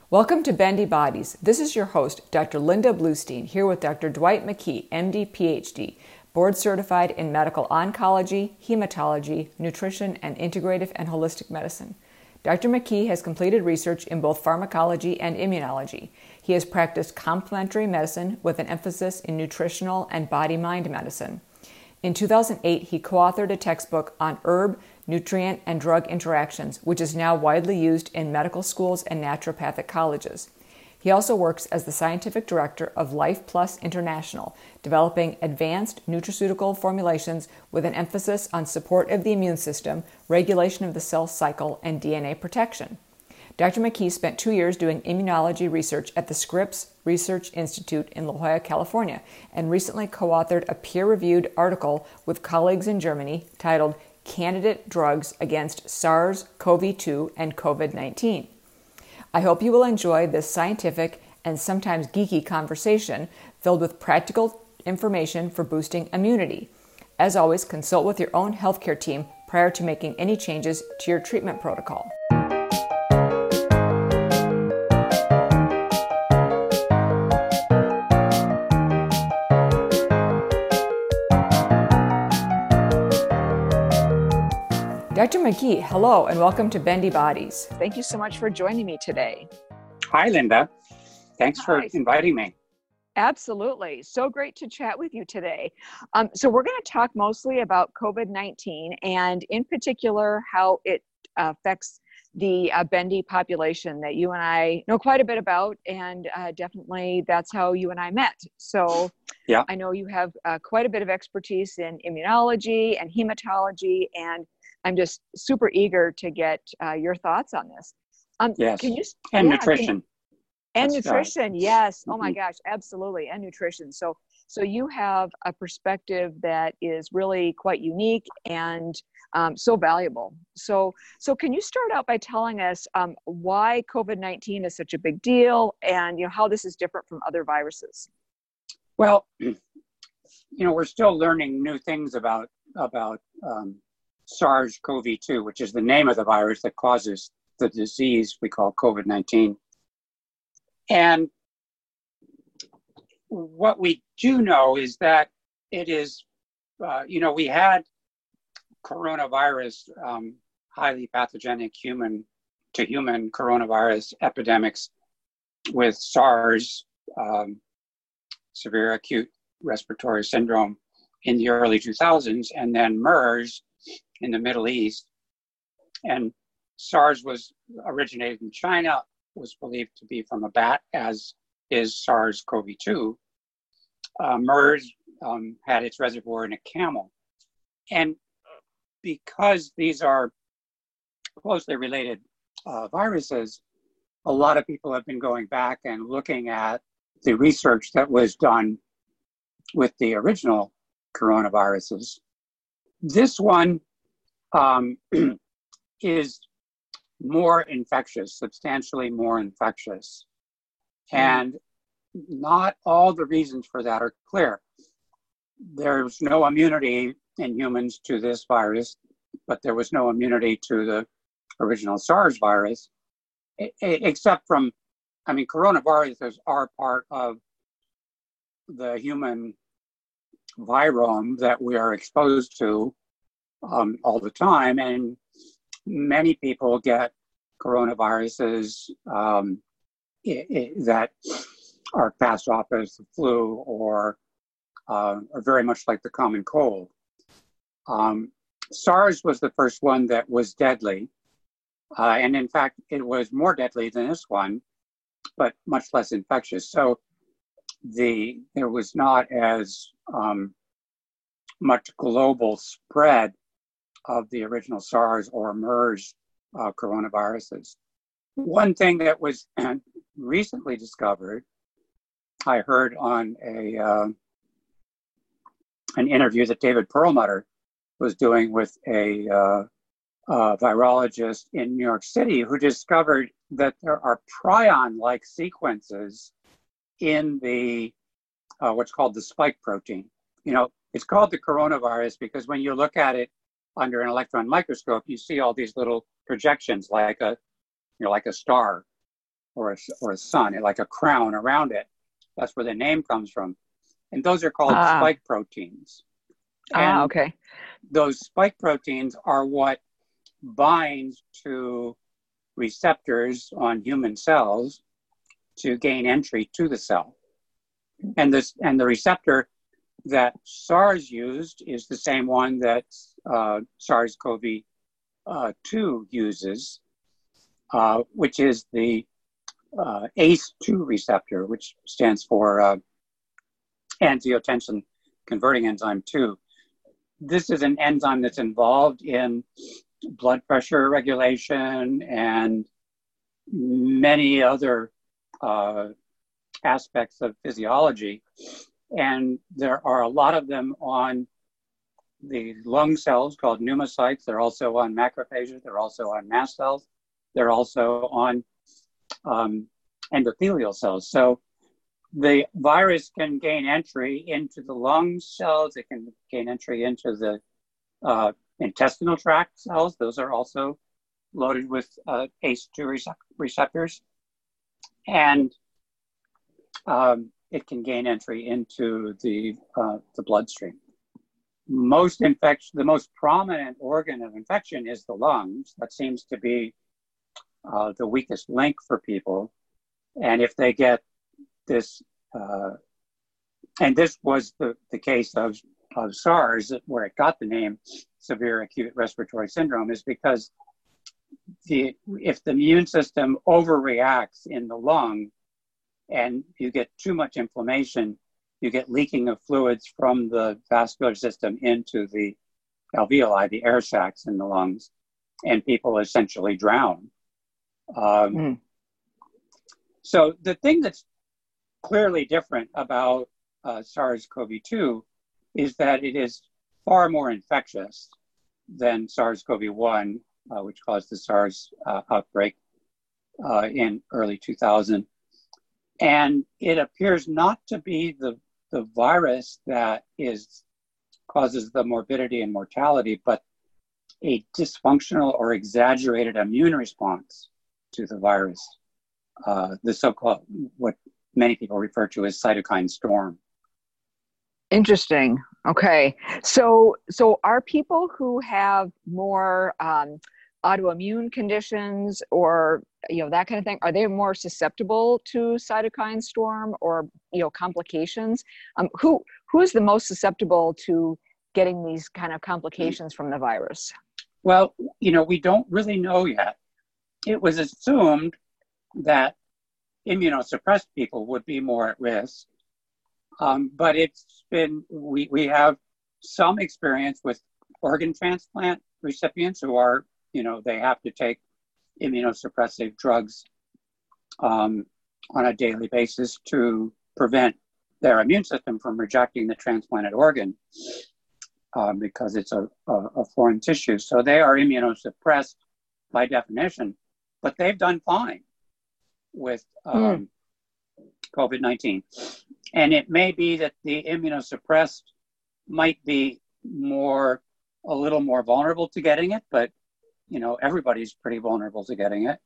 Welcome to Bendy Bodies. This is your host, Dr. Linda Bluestein, here with Dr. Dwight McKee, MD, PhD, board certified in medical oncology, hematology, nutrition, and integrative and holistic medicine. Dr. McKee has completed research in both pharmacology and immunology. He has practiced complementary medicine with an emphasis in nutritional and body-mind medicine. In 2008, he co-authored a textbook on herb, nutrient, and drug interactions, which is now widely used in medical schools and naturopathic colleges. He also works as the scientific director of Life Plus International, developing advanced nutraceutical formulations with an emphasis on support of the immune system, regulation of the cell cycle, and DNA protection. Dr. McKee spent 2 years doing immunology research at the Scripps Research Institute in La Jolla, California, and recently co-authored a peer-reviewed article with colleagues in Germany titled Candidate Drugs Against SARS-CoV-2 and COVID-19. I hope you will enjoy this scientific and sometimes geeky conversation filled with practical information for boosting immunity. As always, consult with your own healthcare team prior to making any changes to your treatment protocol. Dr. McKee, hello and welcome to Bendy Bodies. Thank you so much for joining me today. Hi, Linda. Thanks for inviting me. Absolutely. So great to chat with you today. So we're going to talk mostly about COVID-19 and in particular how it affects the Bendy population that you and I know quite a bit about, and definitely that's how you and I met. So yeah. I know you have quite a bit of expertise in immunology and hematology, and I'm just super eager to get your thoughts on this. Yes, nutrition. Nutrition, yes. Oh my gosh, absolutely, and nutrition. So you have a perspective that is really quite unique and so valuable. So can you start out by telling us why COVID-19 is such a big deal, and how this is different from other viruses? Well, we're still learning new things about SARS-CoV-2, which is the name of the virus that causes the disease we call COVID-19. And what we do know is that it is, we had coronavirus, highly pathogenic human-to-human coronavirus epidemics with SARS, severe acute respiratory syndrome, in the early 2000s, and then MERS in the Middle East. And SARS was originated in China, was believed to be from a bat, as is SARS-CoV-2. MERS had its reservoir in a camel. And because these are closely related viruses, a lot of people have been going back and looking at the research that was done with the original coronaviruses. This one is more infectious, substantially more infectious. And not all the reasons for that are clear. There's no immunity in humans to this virus, but there was no immunity to the original SARS virus, except from, coronaviruses are part of the human virome that we are exposed to all the time, and many people get coronaviruses that are passed off as the flu or are very much like the common cold. SARS was the first one that was deadly, and in fact, it was more deadly than this one, but much less infectious. So there was not as much global spread of the original SARS or MERS coronaviruses. One thing that was recently discovered, I heard on an interview that David Perlmutter was doing with a virologist in New York City, who discovered that there are prion-like sequences in the what's called the spike protein. It's called the coronavirus because when you look at it under an electron microscope, you see all these little projections like a star or a sun, like a crown around it. That's where the name comes from. And those are called spike proteins. And okay. those spike proteins are what binds to receptors on human cells to gain entry to the cell. And the receptor that SARS used is the same one that SARS-CoV-2 uses, which is the ACE2 receptor, which stands for angiotensin converting enzyme 2. This is an enzyme that's involved in blood pressure regulation and many other aspects of physiology. And there are a lot of them on the lung cells called pneumocytes. They're also on macrophages. They're also on mast cells. They're also on endothelial cells. So the virus can gain entry into the lung cells. It can gain entry into the intestinal tract cells. Those are also loaded with ACE2 receptors. And it can gain entry into the bloodstream. The most prominent organ of infection is the lungs. That seems to be the weakest link for people. And if they get this, and this was the case of SARS, where it got the name severe acute respiratory syndrome, is because if the immune system overreacts in the lung and you get too much inflammation, you get leaking of fluids from the vascular system into the alveoli, the air sacs in the lungs, and people essentially drown. So the thing that's clearly different about SARS-CoV-2 is that it is far more infectious than SARS-CoV-1, which caused the SARS outbreak in early 2000. And it appears not to be the virus that causes the morbidity and mortality, but a dysfunctional or exaggerated immune response to the virus, the so-called, what many people refer to as cytokine storm. Interesting. Okay. So are people who have more autoimmune conditions or, that kind of thing, are they more susceptible to cytokine storm or, complications? Who is the most susceptible to getting these kind of complications from the virus? Well, we don't really know yet. It was assumed that immunosuppressed people would be more at risk. But we have some experience with organ transplant recipients who are, they have to take immunosuppressive drugs on a daily basis to prevent their immune system from rejecting the transplanted organ because it's a foreign tissue. So they are immunosuppressed by definition, but they've done fine with COVID-19. And it may be that the immunosuppressed might be a little more vulnerable to getting it, but everybody's pretty vulnerable to getting it.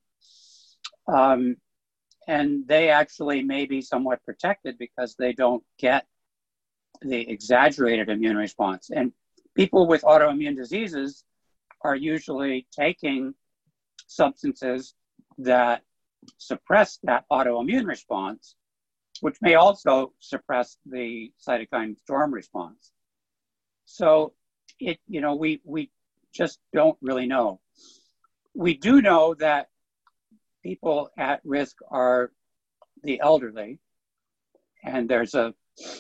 And they actually may be somewhat protected because they don't get the exaggerated immune response. And people with autoimmune diseases are usually taking substances that suppress that autoimmune response, which may also suppress the cytokine storm response. So we just don't really know. We do know that people at risk are the elderly, and there's a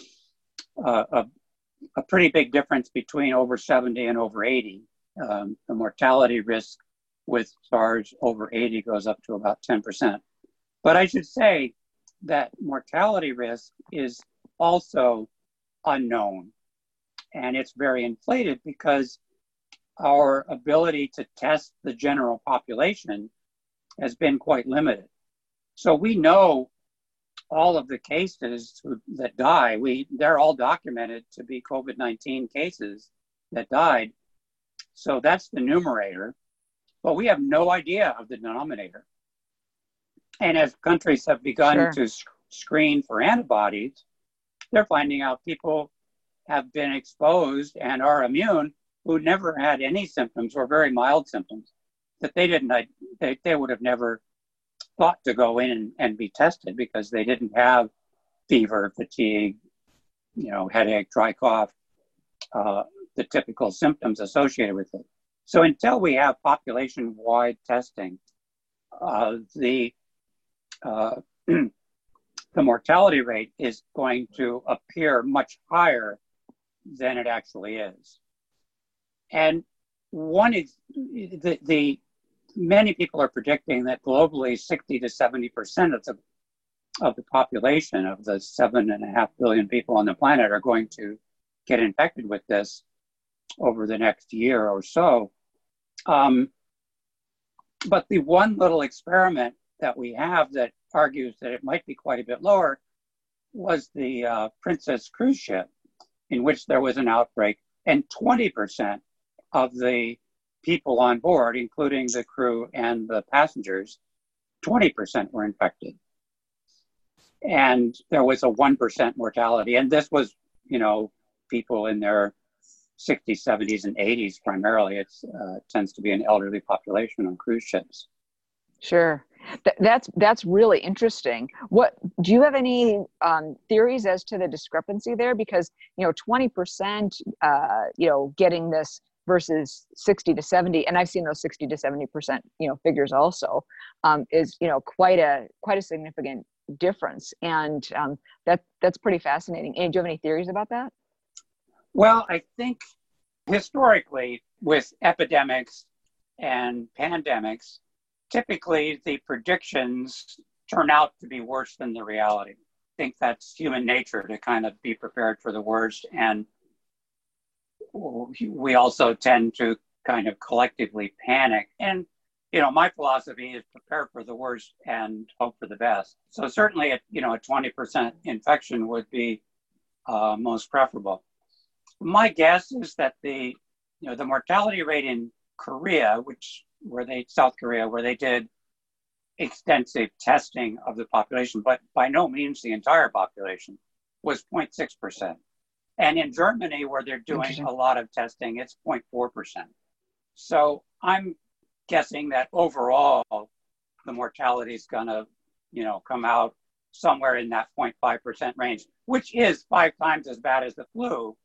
pretty big difference between over 70 and over 80. The mortality risk with SARS over 80 goes up to about 10%. But I should say that mortality risk is also unknown, and it's very inflated because our ability to test the general population has been quite limited. So we know all of the cases that die. They're all documented to be COVID-19 cases that died. So that's the numerator, but we have no idea of the denominator. And as countries have begun Sure. to screen for antibodies, they're finding out people have been exposed and are immune who never had any symptoms or very mild symptoms that they would have never thought to go in and be tested because they didn't have fever, fatigue, headache, dry cough, the typical symptoms associated with it. So until we have population-wide testing, the the mortality rate is going to appear much higher than it actually is. And one is the many people are predicting that globally 60 to 70% of the population of the 7.5 billion people on the planet are going to get infected with this over the next year or so. But the one little experiment that we have that argues that it might be quite a bit lower was the Princess cruise ship, in which there was an outbreak, and 20% of the people on board, including the crew and the passengers, 20% were infected. And there was a 1% mortality. And this was, people in their 60s, 70s, and 80s primarily. It tends to be an elderly population on cruise ships. Sure. That's really interesting. What do you have any theories as to the discrepancy there? Because 20%, getting this versus 60 to 70, and I've seen those 60 to 70%, figures also, is quite a significant difference, and that's pretty fascinating. And do you have any theories about that? Well, I think historically with epidemics and pandemics, typically the predictions turn out to be worse than the reality. I think that's human nature to kind of be prepared for the worst. And we also tend to kind of collectively panic. And, my philosophy is prepare for the worst and hope for the best. So certainly, a 20% infection would be most preferable. My guess is that the mortality rate in Korea, South Korea, where they did extensive testing of the population, but by no means the entire population, was 0.6%. And in Germany, where they're doing a lot of testing, it's 0.4%. So I'm guessing that overall, the mortality is going to, come out somewhere in that 0.5% range, which is 5 times as bad as the flu.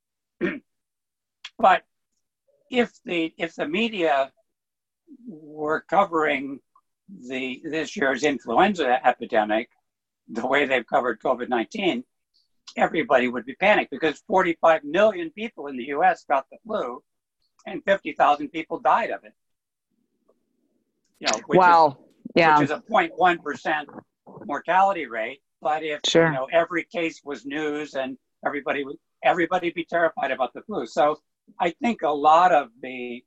But if the media were covering this year's influenza epidemic the way they've covered COVID-19, everybody would be panicked because 45 million people in the US got the flu and 50,000 people died of it. Which is a 0.1% mortality rate. But if every case was news and everybody be terrified about the flu. So I think a lot of the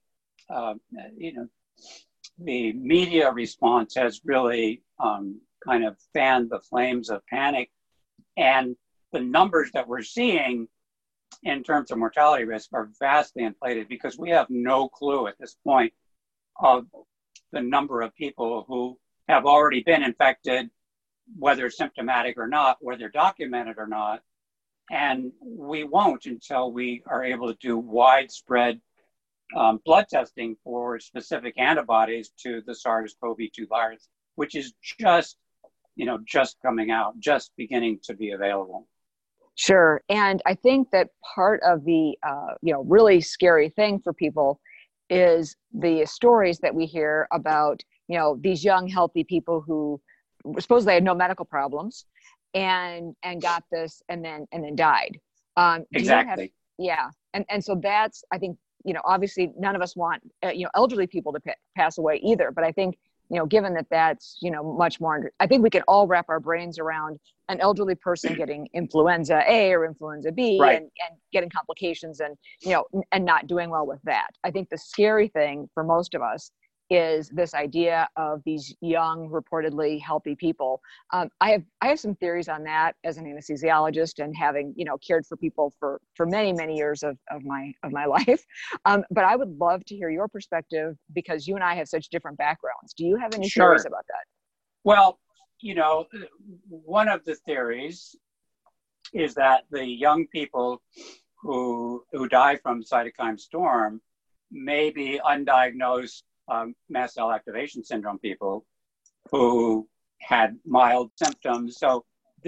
the media response has really kind of fanned the flames of panic, and the numbers that we're seeing in terms of mortality risk are vastly inflated because we have no clue at this point of the number of people who have already been infected, whether symptomatic or not, whether documented or not. And we won't until we are able to do widespread blood testing for specific antibodies to the SARS-CoV-2 virus, which is just coming out, just beginning to be available. Sure. And I think that part of the, really scary thing for people is the stories that we hear about, these young, healthy people who supposedly had no medical problems and got this and then died. Exactly. And so that's, I think, obviously none of us want, elderly people to pass away either. But I think, given that that's, much more, I think we can all wrap our brains around an elderly person getting influenza A or influenza B, right, and getting complications and, and not doing well with that. I think the scary thing for most of us is this idea of these young, reportedly healthy people. I have some theories on that as an anesthesiologist and having, cared for people for many, many years of my life. But I would love to hear your perspective because you and I have such different backgrounds. Do you have any theories about that? Well, one of the theories is that the young people who die from cytokine storm may be undiagnosed mast cell activation syndrome people who had mild symptoms. So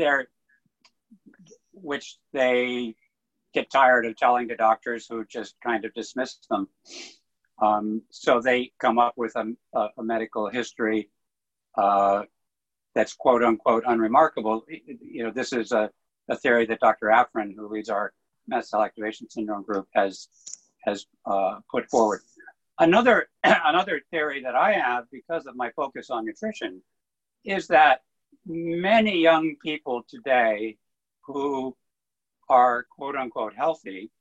which they get tired of telling to doctors who just kind of dismiss them. So they come up with a medical history that's quote unquote unremarkable. This is a theory that Dr. Afrin, who leads our mast cell activation syndrome group, has put forward. Another theory that I have, because of my focus on nutrition, is that many young people today who are quote unquote healthy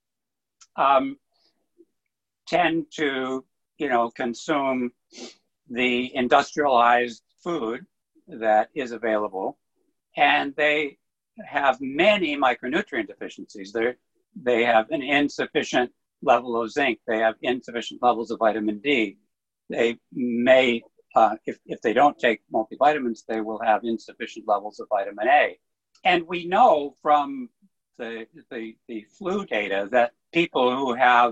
tend to consume the industrialized food that is available, and they have many micronutrient deficiencies. They have an insufficient level of zinc. They have insufficient levels of vitamin D. They may, if they don't take multivitamins, they will have insufficient levels of vitamin A. And we know from the flu data that people who have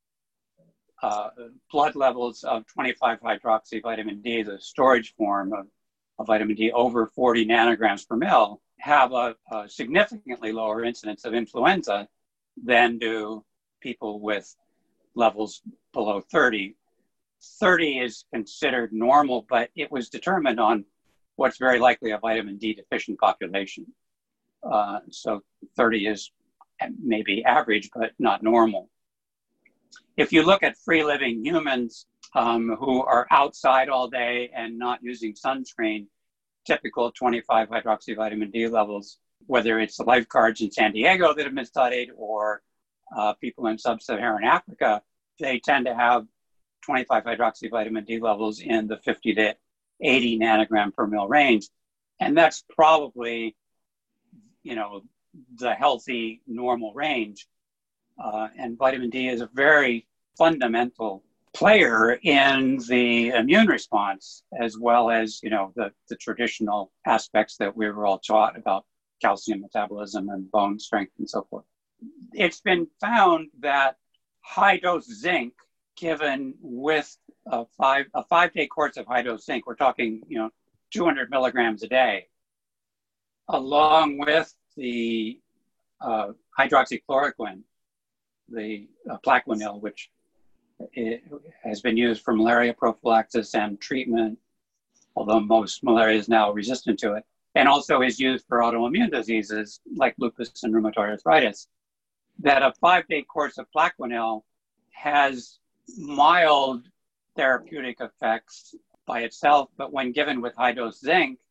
blood levels of 25-hydroxy vitamin D, the storage form of vitamin D over 40 nanograms per mil, have a significantly lower incidence of influenza than do people with levels below 30. 30 is considered normal, but it was determined on what's very likely a vitamin D deficient population. So 30 is maybe average, but not normal. If you look at free living humans who are outside all day and not using sunscreen, typical 25-hydroxy vitamin D levels, whether it's the lifeguards in San Diego that have been studied or people in sub-Saharan Africa, they tend to have 25-hydroxy vitamin D levels in the 50 to 80 nanogram per mil range. And that's probably, the healthy normal range. And vitamin D is a very fundamental player in the immune response, as well as, the traditional aspects that we were all taught about calcium metabolism and bone strength and so forth. It's been found that high dose zinc given with a 5-day course of high dose zinc, we're talking, 200 milligrams a day, along with the hydroxychloroquine, the Plaquenil, which has been used for malaria prophylaxis and treatment, although most malaria is now resistant to it, and also is used for autoimmune diseases like lupus and rheumatoid arthritis, that a 5-day course of Plaquenil has mild therapeutic effects by itself, but when given with high dose zinc,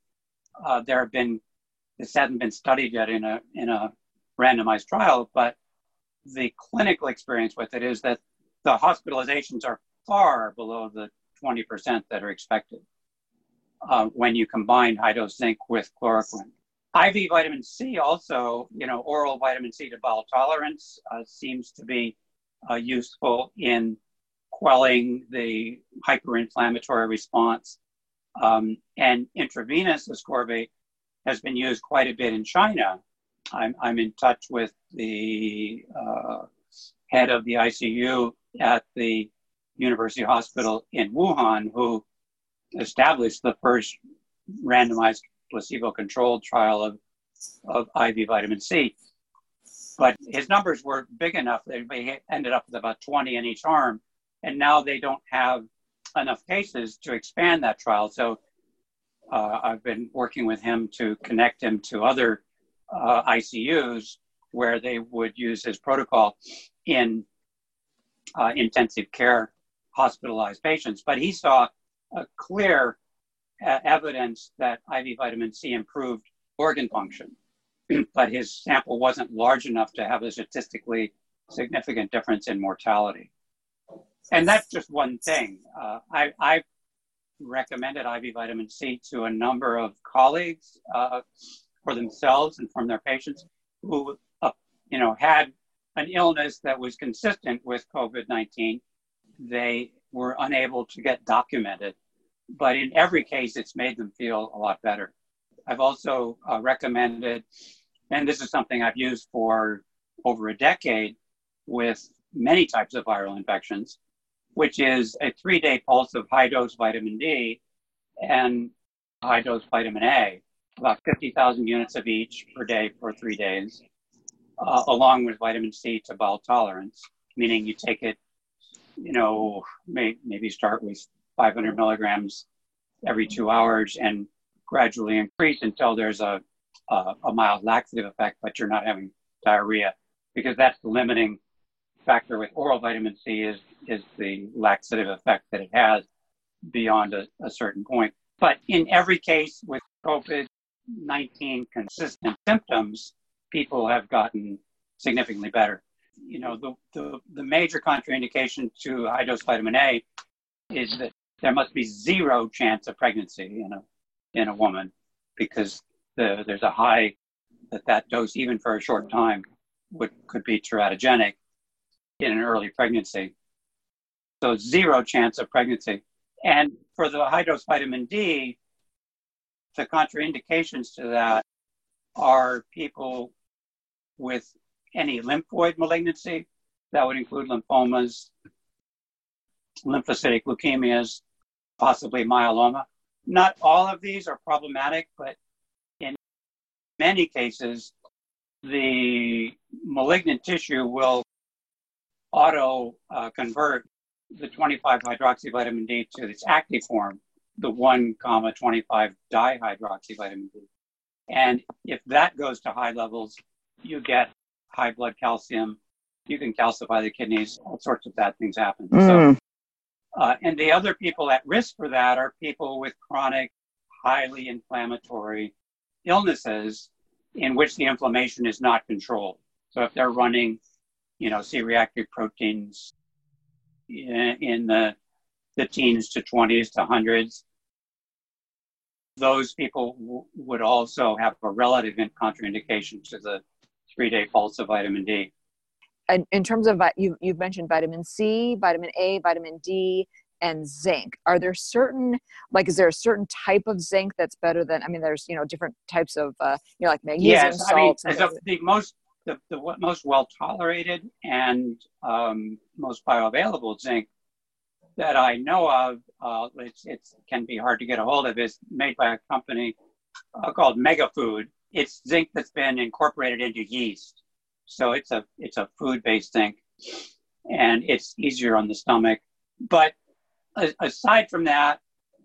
this hasn't been studied yet in a randomized trial, but the clinical experience with it is that the hospitalizations are far below the 20% that are expected when you combine high dose zinc with chloroquine. IV vitamin C also, oral vitamin C to bowel tolerance seems to be useful in quelling the hyperinflammatory response. And intravenous ascorbate has been used quite a bit in China. I'm in touch with the head of the ICU at the University Hospital in Wuhan, who established the first randomized placebo-controlled trial of IV vitamin C. But his numbers were big enough that they ended up with about 20 in each arm, and now they don't have enough cases to expand that trial. So I've been working with him to connect him to other ICUs where they would use his protocol in intensive care hospitalized patients. But he saw a clear evidence that IV vitamin C improved organ function, but his sample wasn't large enough to have a statistically significant difference in mortality. And that's just one thing. I've recommended IV vitamin C to a number of colleagues for themselves and from their patients who, had an illness that was consistent with COVID-19. They were unable to get documented but in every case, it's made them feel a lot better. I've also recommended, and this is something I've used for over a decade with many types of viral infections, which is a 3-day pulse of high-dose vitamin D and high-dose vitamin A, about 50,000 units of each per day for 3 days, along with vitamin C to bowel tolerance, meaning you take it, maybe start with 500 milligrams every 2 hours and gradually increase until there's a mild laxative effect, but you're not having diarrhea, because that's the limiting factor with oral vitamin C is the laxative effect that it has beyond a certain point. But in every case with COVID-19 consistent symptoms, people have gotten significantly better. The major contraindication to high-dose vitamin A is that there must be zero chance of pregnancy in a woman, because there's a high that dose, even for a short time, could be teratogenic in an early pregnancy. So zero chance of pregnancy. And for the high-dose vitamin D, the contraindications to that are people with any lymphoid malignancy. That would include lymphomas, lymphocytic leukemias, possibly myeloma. Not all of these are problematic, but in many cases, the malignant tissue will auto-convert the 25-hydroxyvitamin D to its active form, the 1,25-dihydroxyvitamin D. And if that goes to high levels, you get high blood calcium, you can calcify the kidneys, all sorts of bad things happen. And the other people at risk for that are people with chronic, highly inflammatory illnesses in which the inflammation is not controlled. So if they're running, C-reactive proteins in the teens to 20s to hundreds, those people would also have a relative contraindication to the 3-day pulse of vitamin D. And in terms of, you've mentioned vitamin C, vitamin A, vitamin D, and zinc. Are there certain, is there a certain type of zinc that's better than, there's, different types of, like magnesium salts? The most well-tolerated and most bioavailable zinc that I know of, it can be hard to get a hold of, is made by a company called Megafood. It's zinc that's been incorporated into yeast. So it's a food-based zinc, and it's easier on the stomach. But aside from that,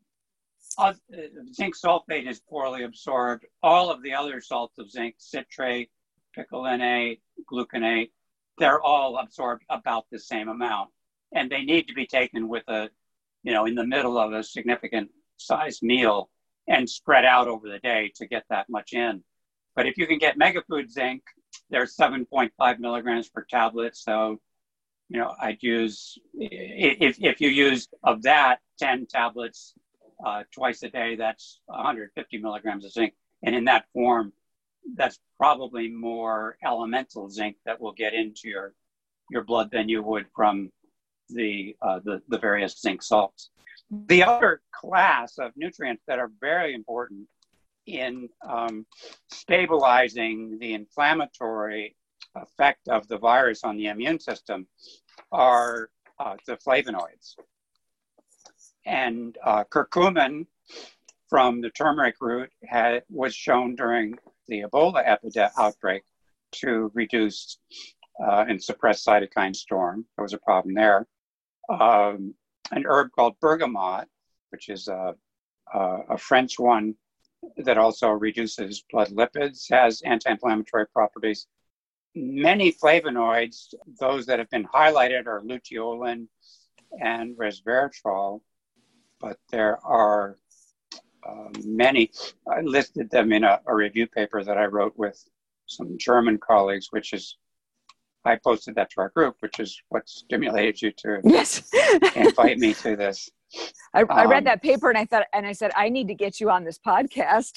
zinc sulfate is poorly absorbed. All of the other salts of zinc, citrate, picolinate, gluconate, they're all absorbed about the same amount. And they need to be taken with in the middle of a significant size meal and spread out over the day to get that much in. But if you can get Megafood zinc, there's 7.5 milligrams per tablet. So, I'd use, if you use of that 10 tablets twice a day, that's 150 milligrams of zinc. And in that form, that's probably more elemental zinc that will get into your blood than you would from the various zinc salts. The other class of nutrients that are very important in stabilizing the inflammatory effect of the virus on the immune system are the flavonoids. And curcumin from the turmeric root was shown during the Ebola outbreak to reduce and suppress cytokine storm. There was a problem there. An herb called bergamot, which is a French one that also reduces blood lipids, has anti-inflammatory properties. Many flavonoids, those that have been highlighted, are luteolin and resveratrol, but there are many. I listed them in a review paper that I wrote with some German colleagues, I posted that to our group, which is what stimulated you to invite me to this. I read that paper and I said, I need to get you on this podcast.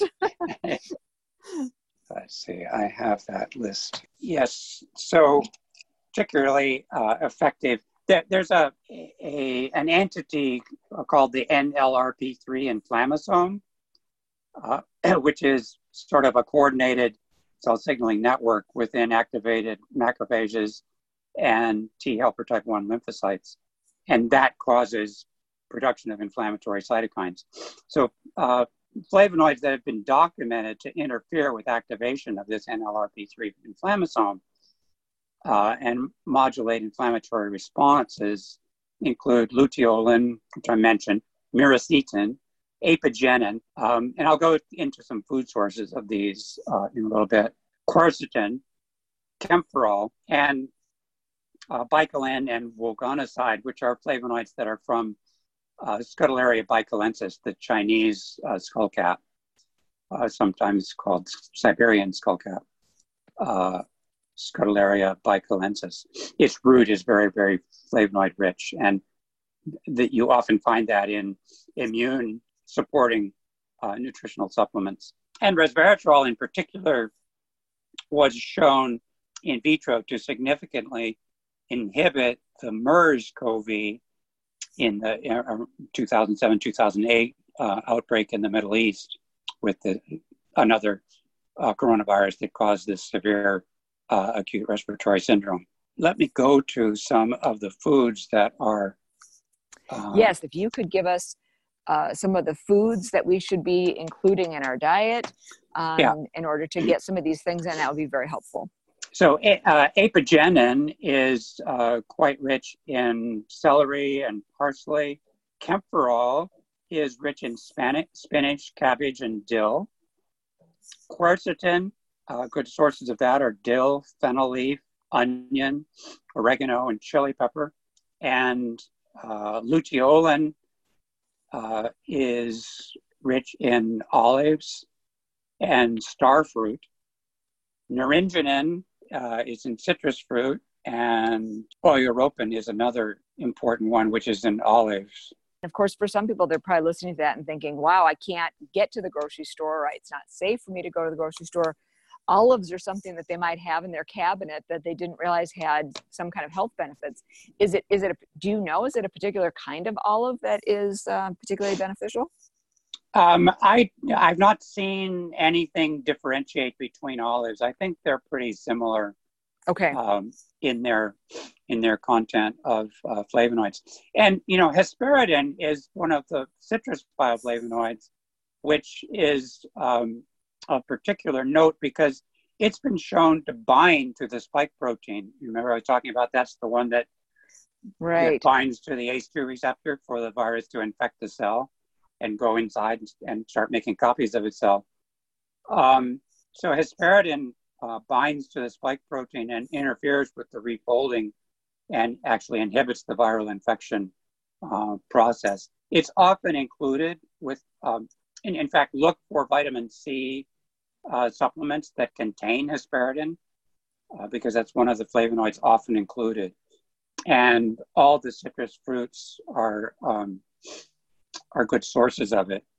Let's see, I have that list. Yes, so particularly effective. There's an entity called the NLRP3 inflammasome, which is sort of a coordinated cell signaling network within activated macrophages and T helper type 1 lymphocytes. And that causes production of inflammatory cytokines. So flavonoids that have been documented to interfere with activation of this NLRP3 inflammasome and modulate inflammatory responses include luteolin, which I mentioned, miracetin, apigenin, and I'll go into some food sources of these in a little bit, quercetin, camphorol, and bicolin and vulganoside, which are flavonoids that are from Scutellaria bicolensis, the Chinese skullcap, sometimes called Siberian skullcap, Scutellaria bicolensis. Its root is very, very flavonoid rich, and that you often find that in immune supporting nutritional supplements. And resveratrol in particular was shown in vitro to significantly inhibit the MERS-CoV in the 2007-2008 outbreak in the Middle East with another coronavirus that caused this severe acute respiratory syndrome. Let me go to some of the foods that are... yes, if you could give us some of the foods that we should be including in our diet in order to get some of these things in, that would be very helpful. So apigenin is quite rich in celery and parsley. Camphorol is rich in spinach, cabbage, and dill. Quercetin, good sources of that are dill, fennel leaf, onion, oregano, and chili pepper. And luteolin is rich in olives and star fruit. Naringenin is in citrus fruit, and oleuropein is another important one, which is in olives. Of course, for some people, they're probably listening to that and thinking, wow, I can't get to the grocery store, right? It's not safe for me to go to the grocery store. Olives are something that they might have in their cabinet that they didn't realize had some kind of health benefits. Do you know, is it a particular kind of olive that is particularly beneficial? I've not seen anything differentiate between olives. I think they're pretty similar. Okay. In their content of flavonoids. And, hesperidin is one of the citrus bioflavonoids, which is of particular note because it's been shown to bind to the spike protein. You remember I was talking about that's the one that binds to the ACE2 receptor for the virus to infect the cell and go inside and start making copies of itself. So hesperidin binds to the spike protein and interferes with the refolding and actually inhibits the viral infection process. It's often included with, in fact, look for vitamin C supplements that contain hesperidin because that's one of the flavonoids often included. And all the citrus fruits are good sources of it.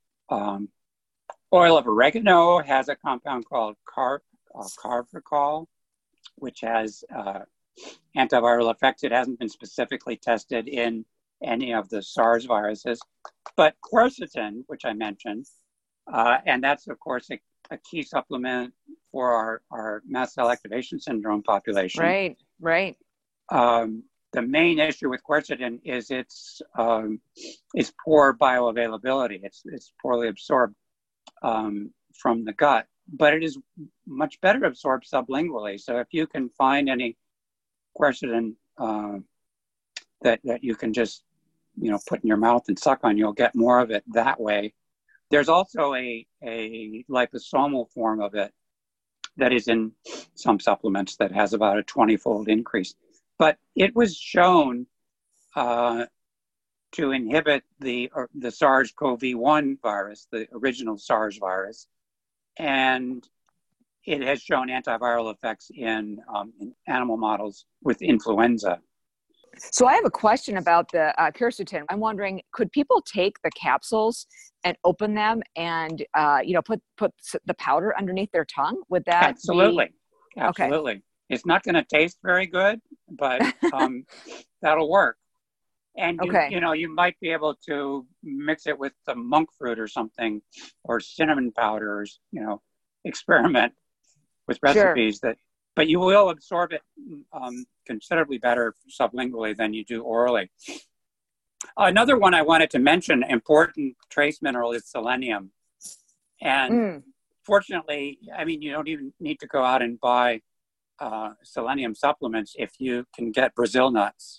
Oil of oregano has a compound called carvacrol, which has antiviral effects. It hasn't been specifically tested in any of the SARS viruses, but quercetin, which I mentioned, and that's of course a key supplement for our mast cell activation syndrome population. Right. The main issue with quercetin is its poor bioavailability. It's poorly absorbed from the gut, but it is much better absorbed sublingually. So if you can find any quercetin that you can just put in your mouth and suck on, you'll get more of it that way. There's also a liposomal form of it that is in some supplements that has about a 20-fold increase. But it was shown to inhibit the SARS-CoV-1 virus, the original SARS virus, and it has shown antiviral effects in animal models with influenza. So I have a question about the quercetin. I'm wondering, could people take the capsules and open them and put the powder underneath their tongue? Would that Absolutely. Okay. It's not going to taste very good, but that'll work. And Okay. you might be able to mix it with some monk fruit or something, or cinnamon powders. Experiment with recipes but you will absorb it considerably better sublingually than you do orally. Another one I wanted to mention, important trace mineral, is selenium. And fortunately, I mean, you don't even need to go out and buy selenium supplements if you can get Brazil nuts.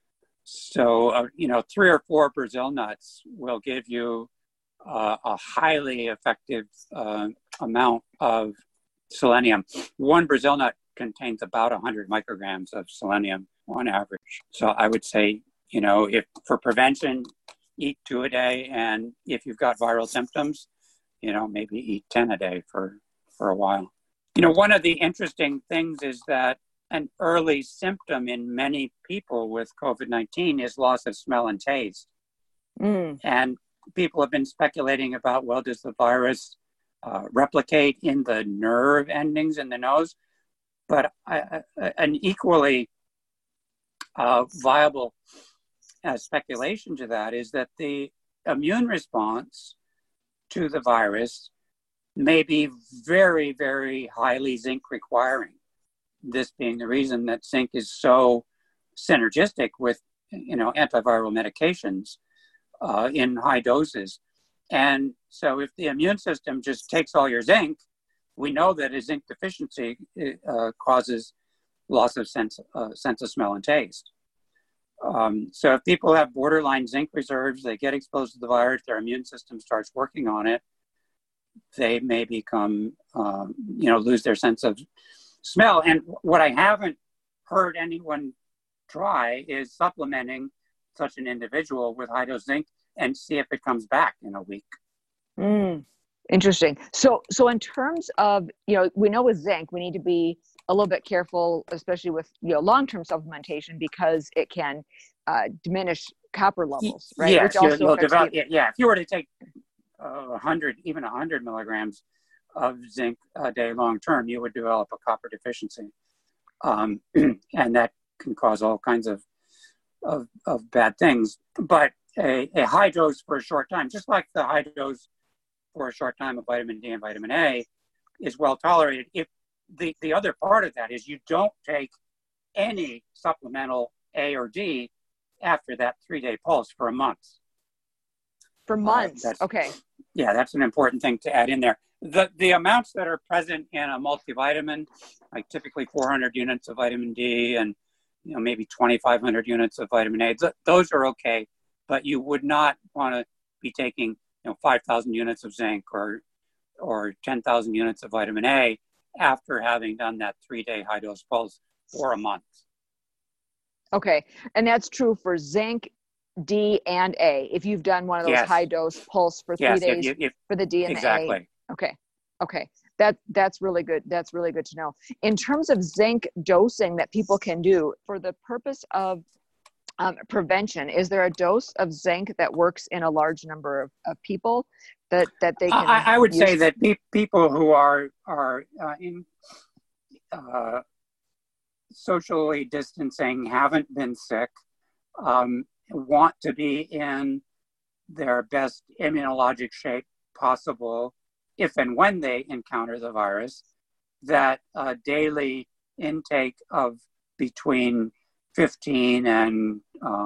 So, 3 or 4 Brazil nuts will give you a highly effective amount of selenium. One Brazil nut contains about 100 micrograms of selenium on average. So I would say, if for prevention, eat 2 a day. And if you've got viral symptoms, maybe eat 10 a day for a while. One of the interesting things is that an early symptom in many people with COVID-19 is loss of smell and taste. And people have been speculating about, well, does the virus replicate in the nerve endings in the nose? But an equally viable speculation to that is that the immune response to the virus may be very, very highly zinc requiring. This being the reason that zinc is so synergistic with, antiviral medications in high doses. And so if the immune system just takes all your zinc, we know that a zinc deficiency causes loss of sense of smell and taste. So if people have borderline zinc reserves, they get exposed to the virus, their immune system starts working on it, they may become, lose their sense of smell. And what I haven't heard anyone try is supplementing such an individual with high dose zinc and see if it comes back in a week. Interesting. So in terms of, we know with zinc, we need to be a little bit careful, especially with, long-term supplementation, because it can diminish copper levels, right? Yes, which also affects if you were to take 100 milligrams of zinc a day long-term, you would develop a copper deficiency. And that can cause all kinds of bad things. But a high dose for a short time, just like the high dose for a short time of vitamin D and vitamin A, is well tolerated. If the other part of that is you don't take any supplemental A or D after that 3-day pulse for a month. For months, okay. Yeah, that's an important thing to add in there. The amounts that are present in a multivitamin, like typically 400 units of vitamin D and maybe 2,500 units of vitamin A, those are okay, but you would not want to be taking 5,000 units of zinc or 10,000 units of vitamin A after having done that 3-day high dose pulse for a month. Okay, and that's true for zinc, D, and A. If you've done one of those high dose pulse for 3 days for the D and the A. Okay. That's really good. That's really good to know. In terms of zinc dosing that people can do for the purpose of prevention, is there a dose of zinc that works in a large number of people that they can I would say that people who are in socially distancing, haven't been sick, want to be in their best immunologic shape possible if and when they encounter the virus, that daily intake of between 15 and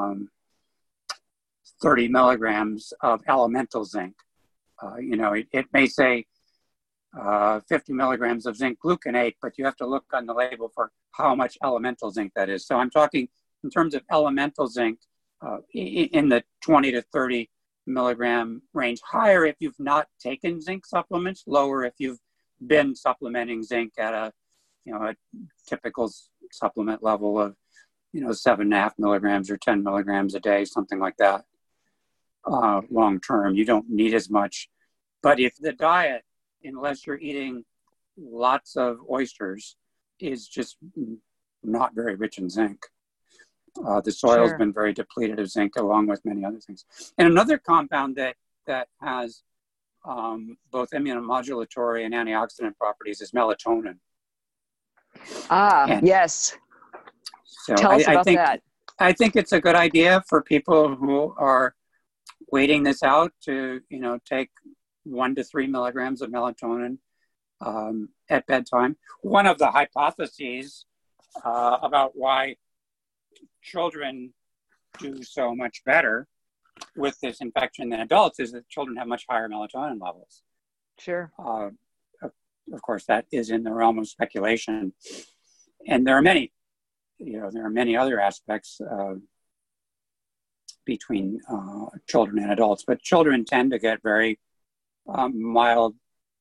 30 milligrams of elemental zinc. It may say 50 milligrams of zinc gluconate, but you have to look on the label for how much elemental zinc that is. So I'm talking in terms of elemental zinc in the 20 to 30 milligram range, higher if you've not taken zinc supplements, lower if you've been supplementing zinc at a typical supplement level of 7.5 milligrams or 10 milligrams a day, something like that. Long term, you don't need as much. But if the diet, unless you're eating lots of oysters, is just not very rich in zinc, the soil's been very depleted of zinc, along with many other things. And another compound that has both immunomodulatory and antioxidant properties is melatonin. And yes. so Tell us about that. I think it's a good idea for people who are waiting this out to, take 1 to 3 milligrams of melatonin at bedtime. One of the hypotheses about why children do so much better with this infection than adults is that children have much higher melatonin levels. Sure. Of course, that is in the realm of speculation. And there are many, other aspects between children and adults, but children tend to get very mild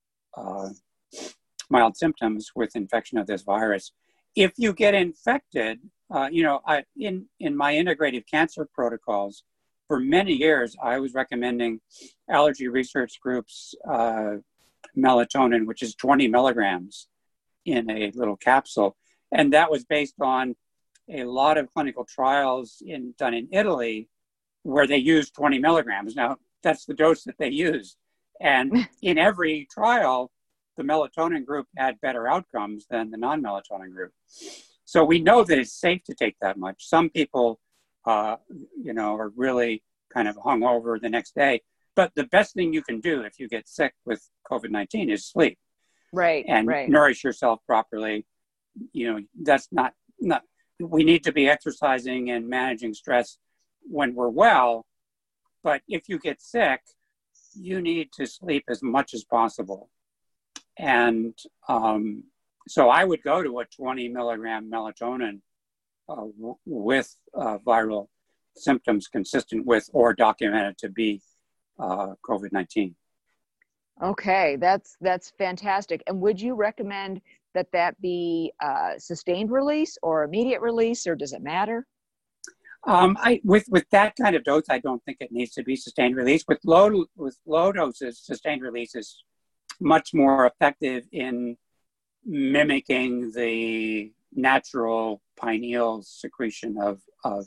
symptoms with infection of this virus. If you get infected, in my integrative cancer protocols, for many years, I was recommending allergy research groups melatonin, which is 20 milligrams in a little capsule. And that was based on a lot of clinical trials done in Italy where they used 20 milligrams. Now, that's the dose that they used. And in every trial, the melatonin group had better outcomes than the non-melatonin group. So we know that it's safe to take that much. Some people, are really kind of hungover the next day. But the best thing you can do if you get sick with COVID-19 is sleep. Right. And nourish yourself properly. That's not, we need to be exercising and managing stress when we're well. But if you get sick, you need to sleep as much as possible. And so I would go to a 20 milligram melatonin with viral symptoms consistent with or documented to be COVID-19. Okay, that's fantastic. And would you recommend that be sustained release or immediate release, or does it matter? With that kind of dose, I don't think it needs to be sustained release. With low doses, sustained release is much more effective in mimicking the natural pineal secretion of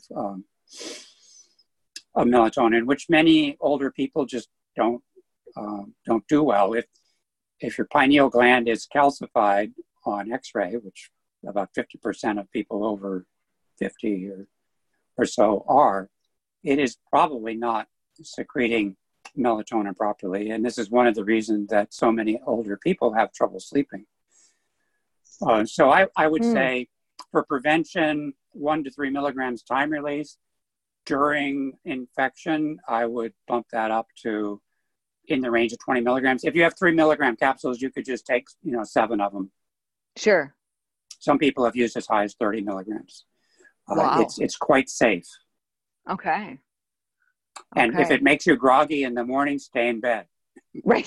melatonin, which many older people just don't do well. If your pineal gland is calcified on X-ray, which about 50% of people over 50 or so are, it is probably not secreting melatonin properly. And this is one of the reasons that so many older people have trouble sleeping. So I would say for prevention, 1 to 3 milligrams time release. During infection, I would bump that up to in the range of 20 milligrams. If you have 3 milligram capsules, you could just take, 7 of them. Sure. Some people have used as high as 30 milligrams. Wow. It's quite safe. Okay. And if it makes you groggy in the morning, stay in bed. Right.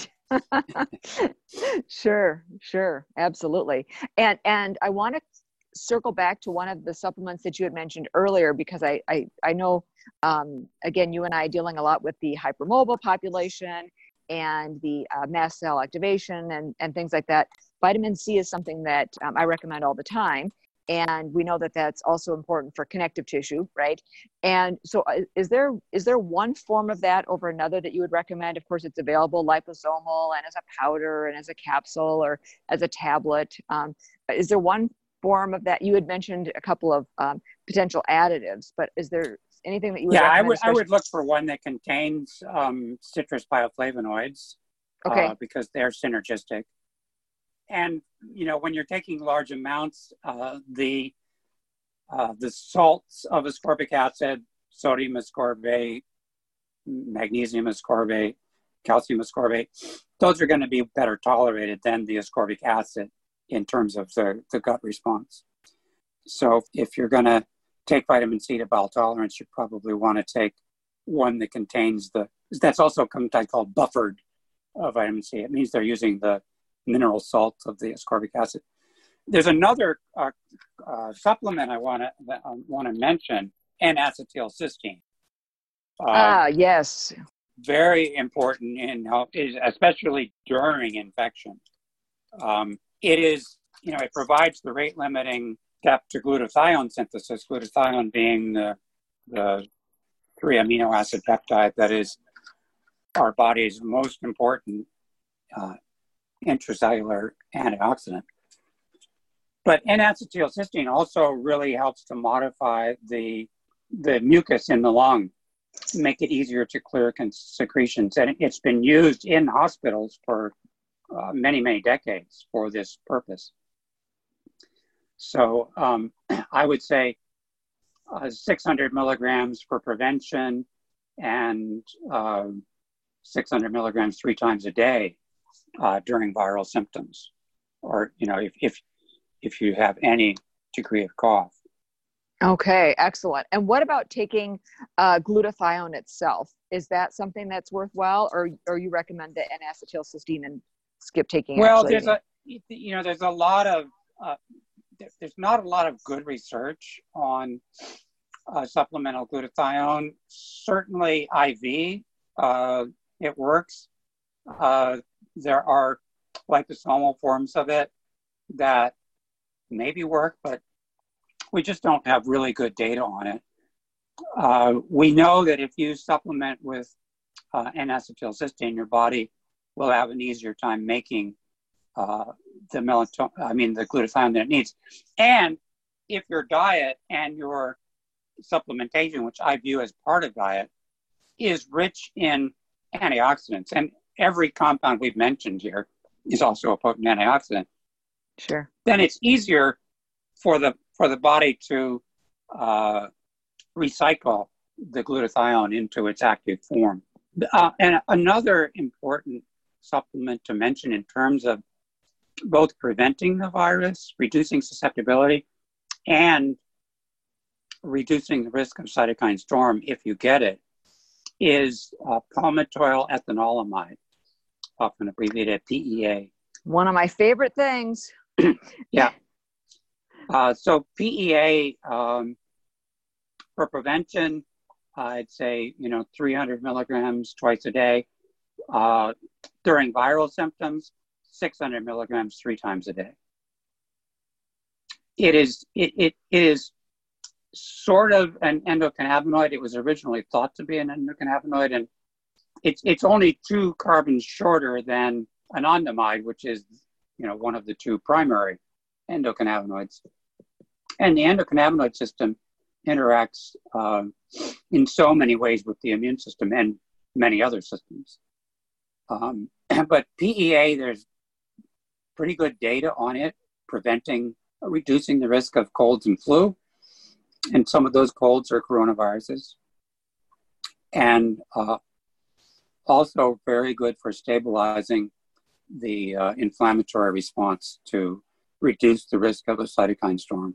Sure. Absolutely. And I want to circle back to one of the supplements that you had mentioned earlier, because I know, again, you and I are dealing a lot with the hypermobile population and the mast cell activation and things like that. Vitamin C is something that I recommend all the time. And we know that that's also important for connective tissue, right? And so is there one form of that over another that you would recommend? Of course, it's available liposomal and as a powder and as a capsule or as a tablet. Is there one form of that? You had mentioned a couple of potential additives, but is there anything that you would recommend? I would look for one that contains citrus bioflavonoids, because they're synergistic. And, when you're taking large amounts, the salts of ascorbic acid, sodium ascorbate, magnesium ascorbate, calcium ascorbate, those are going to be better tolerated than the ascorbic acid in terms of the gut response. So if you're going to take vitamin C to bowel tolerance, you probably want to take one that contains that's also sometimes called buffered vitamin C. It means they're using the mineral salts of the ascorbic acid. There's another supplement I want to mention, N-acetylcysteine. Yes. Very important in health, especially during infection. It is, it provides the rate limiting step to glutathione synthesis, glutathione being the 3 amino acid peptide that is our body's most important intracellular antioxidant. But N-acetylcysteine also really helps to modify the mucus in the lung, make it easier to clear secretions. And it's been used in hospitals for many, many decades for this purpose. So I would say 600 milligrams for prevention and 600 milligrams 3 times a day during viral symptoms, or if you have any degree of cough. Okay, excellent. And what about taking glutathione itself? Is that something that's worthwhile, or you recommend the N-acetylcysteine and skip taking? Well, there's not a lot of good research on supplemental glutathione. Certainly IV, it works. There are liposomal forms of it that maybe work, but we just don't have really good data on it. We know that if you supplement with N-acetylcysteine, your body will have an easier time making the glutathione that it needs. And if your diet and your supplementation, which I view as part of diet, is rich in antioxidants, and every compound we've mentioned here is also a potent antioxidant. Sure. Then it's easier for the body to recycle the glutathione into its active form. And another important supplement to mention in terms of both preventing the virus, reducing susceptibility, and reducing the risk of cytokine storm if you get it, is palmitoyl ethanolamide, often abbreviated PEA. One of my favorite things. Yeah. So PEA, for prevention, I'd say, 300 milligrams twice a day. During viral symptoms, 600 milligrams 3 times a day. It is sort of an endocannabinoid. It was originally thought to be an endocannabinoid, and it's only 2 carbons shorter than anandamide, which is, one of the 2 primary endocannabinoids. And the endocannabinoid system interacts in so many ways with the immune system and many other systems. But PEA, there's pretty good data on it, reducing the risk of colds and flu. And some of those colds are coronaviruses. And also very good for stabilizing the inflammatory response to reduce the risk of a cytokine storm.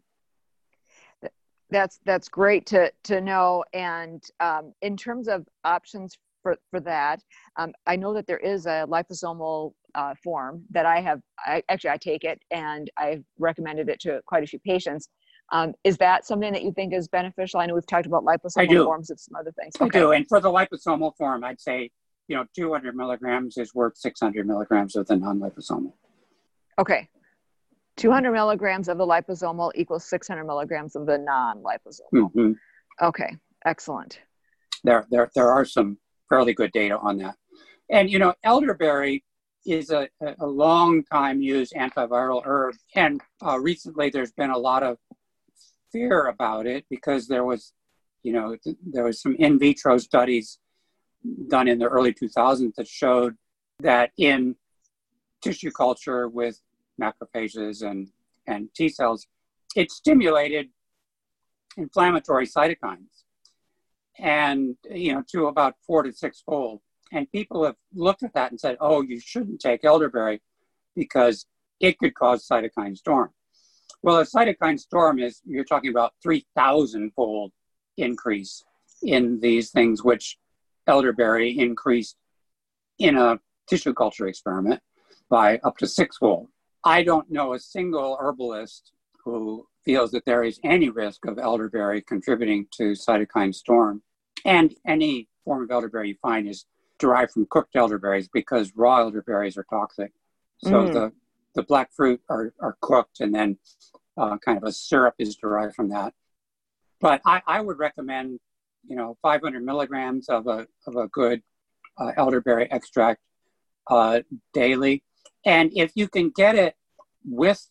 That's great to know. And in terms of options for that, I know that there is a liposomal form that I take it, and I've recommended it to quite a few patients. Is that something that you think is beneficial? I know we've talked about liposomal forms of some other things. Okay. I do. And for the liposomal form, I'd say, 200 milligrams is worth 600 milligrams of the non-liposomal. Okay. 200 milligrams of the liposomal equals 600 milligrams of the non-liposomal. Mm-hmm. Okay. Excellent. There are some fairly good data on that. And, elderberry is a long time used antiviral herb. And recently there's been a lot of fear about it because there was some in vitro studies done in the early 2000s that showed that in tissue culture with macrophages and T cells, it stimulated inflammatory cytokines, and to about 4 to 6 fold. And people have looked at that and said, "Oh, you shouldn't take elderberry because it could cause cytokine storm." Well, a cytokine storm you're talking about 3,000-fold increase in these things, which elderberry increased in a tissue culture experiment by up to 6-fold. I don't know a single herbalist who feels that there is any risk of elderberry contributing to cytokine storm. And any form of elderberry you find is derived from cooked elderberries because raw elderberries are toxic. So the black fruit are cooked, and then kind of a syrup is derived from that. But I would recommend, 500 milligrams of a good elderberry extract daily. And if you can get it with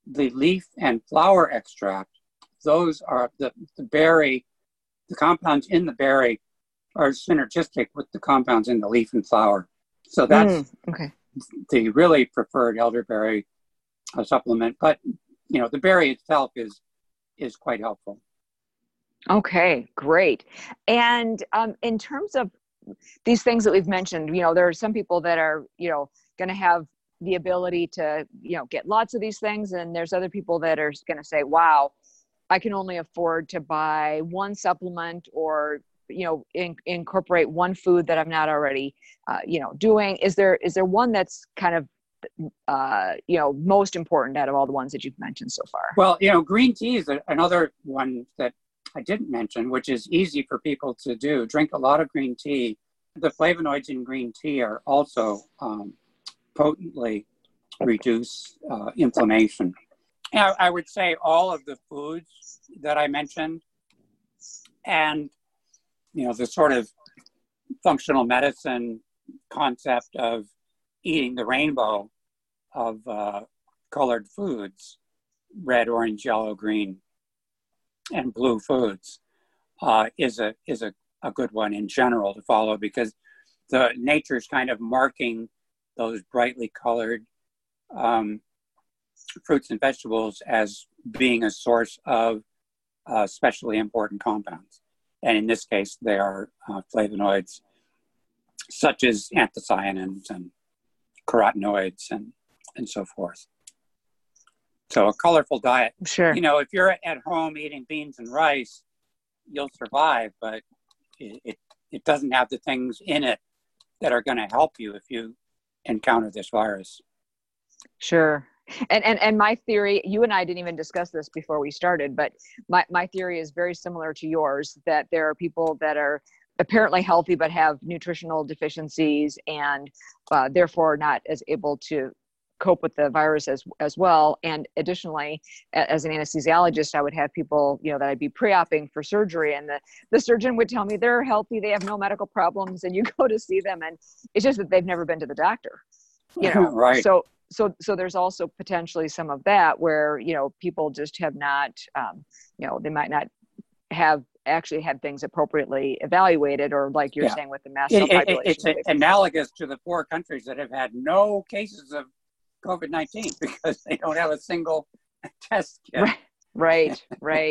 the leaf and flower extract, those are the berry, the compounds in the berry are synergistic with the compounds in the leaf and flower. So that's the really preferred elderberry supplement. But, the berry itself is quite helpful. Okay, great. And in terms of these things that we've mentioned, there are some people that are, going to have the ability to, get lots of these things. And there's other people that are going to say, wow, I can only afford to buy one supplement or, incorporate one food that I'm not already, doing. Is there one that's kind of, most important out of all the ones that you've mentioned so far? Well, green tea is another one that I didn't mention, which is easy for people to do. Drink a lot of green tea. The flavonoids in green tea are also potently reduce inflammation. And I would say all of the foods that I mentioned and, the sort of functional medicine concept of eating the rainbow of colored foods, red, orange, yellow, green, and blue foods is a good one in general to follow, because the nature's kind of marking those brightly colored fruits and vegetables as being a source of especially important compounds. And in this case, they are flavonoids such as anthocyanins and carotenoids and so forth. So a colorful diet. Sure. If you're at home eating beans and rice, you'll survive, but it doesn't have the things in it that are going to help you if you encounter this virus. Sure. And my theory, you and I didn't even discuss this before we started, but my theory is very similar to yours, that there are people that are apparently healthy but have nutritional deficiencies and therefore not as able to cope with the virus as well. And additionally, as an anesthesiologist, I would have people, that I'd be pre-oping for surgery, and the surgeon would tell me they're healthy, they have no medical problems, and you go to see them and it's just that they've never been to the doctor. Right. So there's also potentially some of that where, people just have not, they might not have actually had things appropriately evaluated, or like you're saying with the mass cell population. It's analogous to the 4 countries that have had no cases of COVID-19 because they don't have a single test kit. Right.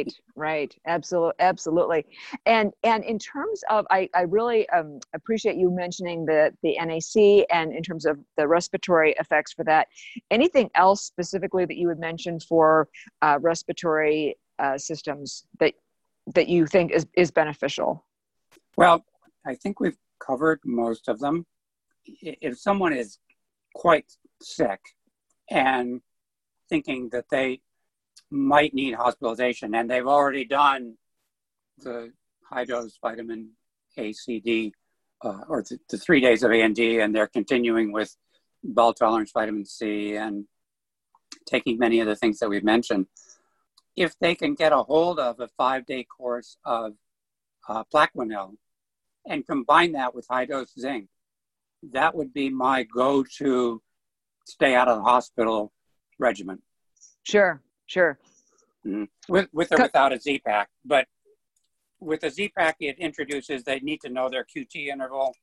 Absolutely. And in terms of, I really appreciate you mentioning the NAC, and in terms of the respiratory effects for that. Anything else specifically that you would mention for respiratory systems that you think is beneficial? Well, I think we've covered most of them. If someone is quite sick and thinking that they might need hospitalization, and they've already done the high-dose vitamin A, C, D, or the 3 days of A and D, and they're continuing with bowel tolerance vitamin C and taking many of the things that we've mentioned. If they can get a hold of a 5-day course of Plaquenil and combine that with high-dose zinc, that would be my go-to stay out of the hospital regimen. Sure. Mm-hmm. With or without a Z-Pak. But with a Z-Pak, it introduces, they need to know their QT interval.